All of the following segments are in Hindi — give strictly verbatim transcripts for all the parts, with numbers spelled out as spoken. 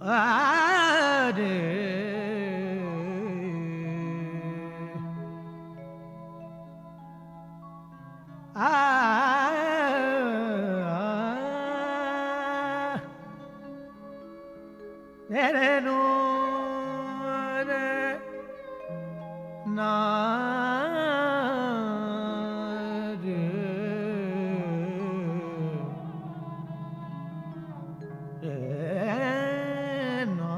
आरे आ रे नो रे ना रे रे ना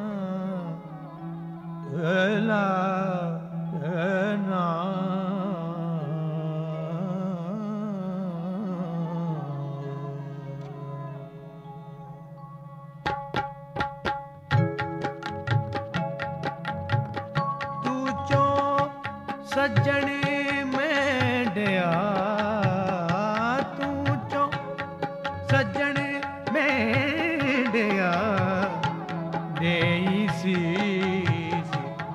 ला ना सज्जन मेंढया तू चो सज्जन मेंढया देई शीश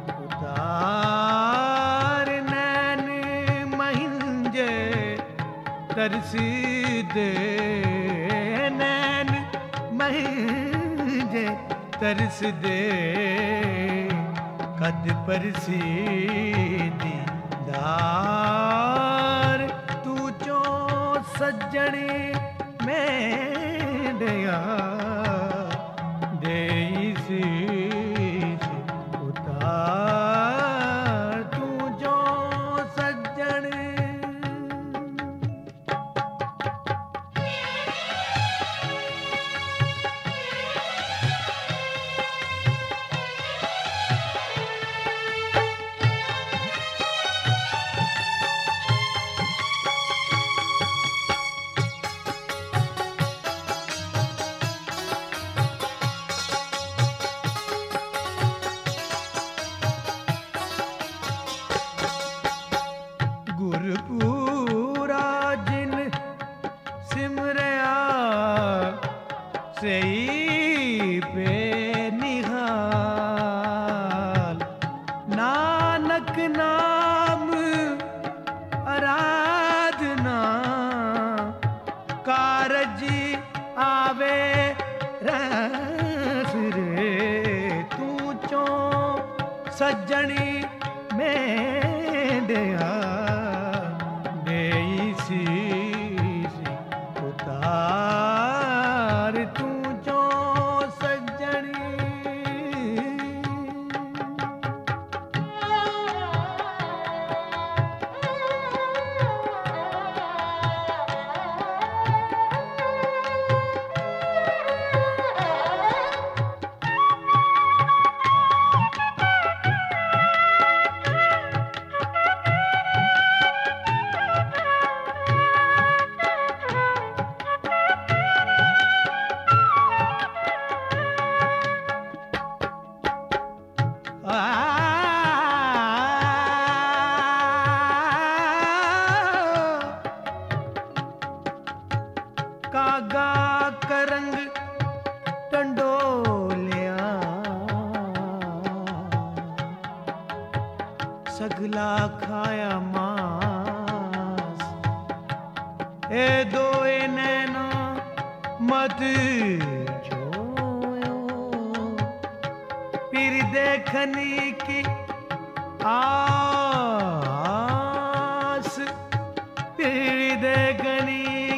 उतार नैन महिंजे तरस दे नैन महिंजे तरस दे कद परसीदी दार तू चो सज्जनी मेंढया देई शीश उतार तू जो सज्जन गुरपूरा जिन सिमरया सही पे निहाल नानक नाम आराधना कारज आवे रस रे तू चो सज्जनी मेंढया शीश उतार तू जो सज्जनी कागा करंग टंडोलिया सगला खाया मांस ए दो नैनो मत छोयो फिर देखनी की आस फिर देखनी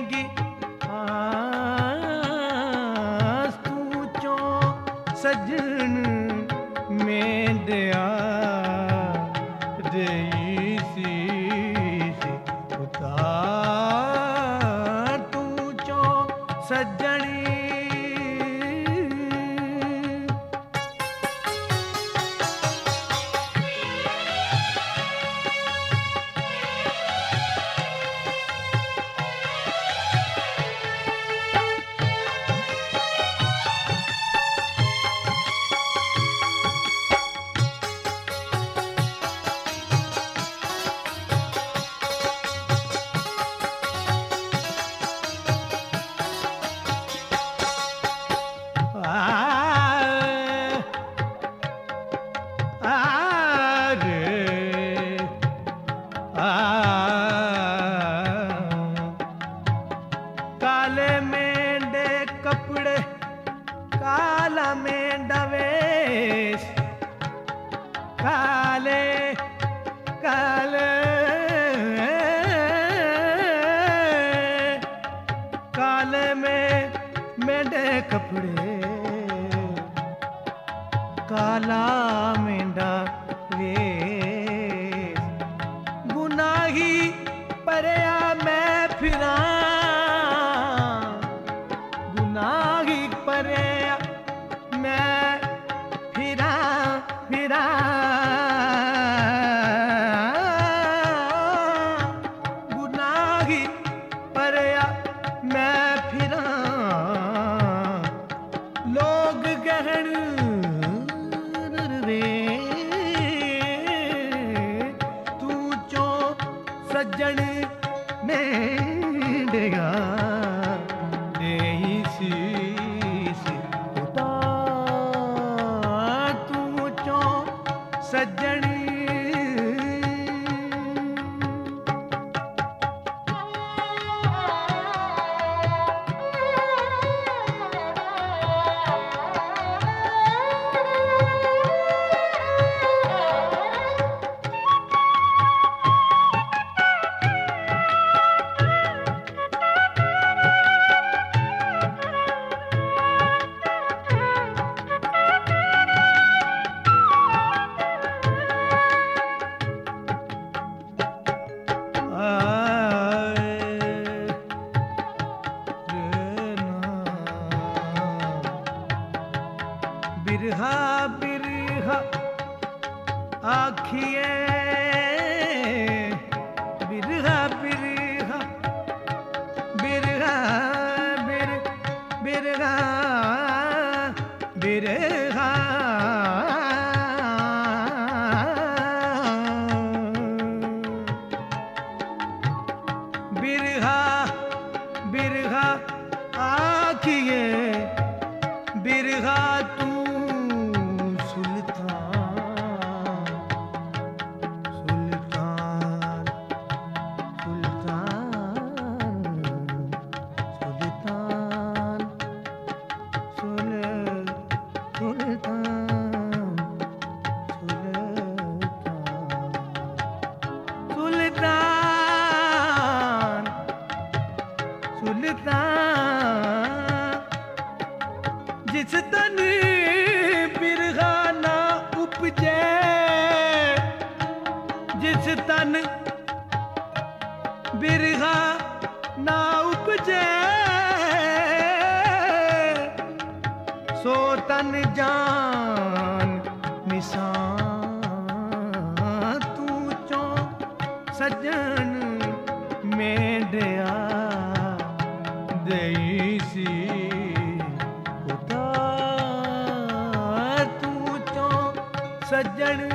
सज्जन मेंढया देई शीश उतार तू चो सज्जनी काला मेंढा वे गुनाही परया मैं फिरा गुनाही परया मैं फिरा फिरा गुनाही परया मैं फिरा लोग गहन रे तू चो सज्जन मेंढया देई शीस उतार तू चो सज्जन बिरहा बिरहा आखिए बिरहा बिरहा बिरहा बिर बिरहा बिरहा बिरहा बिरहा आखिए बिरहा तू जिस तन बिरहा ना उपजे जिस तन बिरहा ना उपजे सो तन जान निशान तू चो सज्जन मेंढया देई सी सज्जन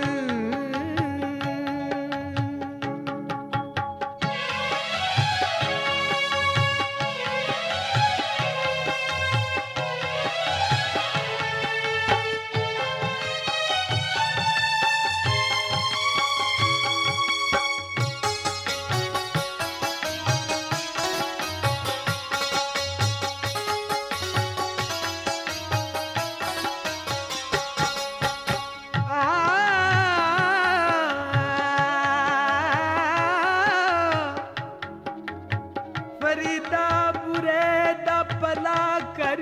फरीदा बुरे दा भला कर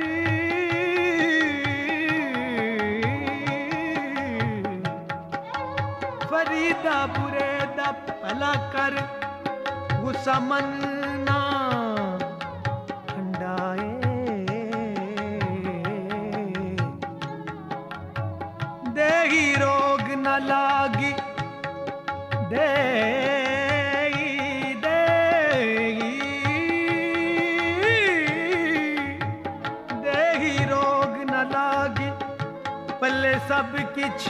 फरीदा बुरे दा भला कर गुस्सा मन ना ठंडाए देही रोग न लागी दे पल्ले सब किछ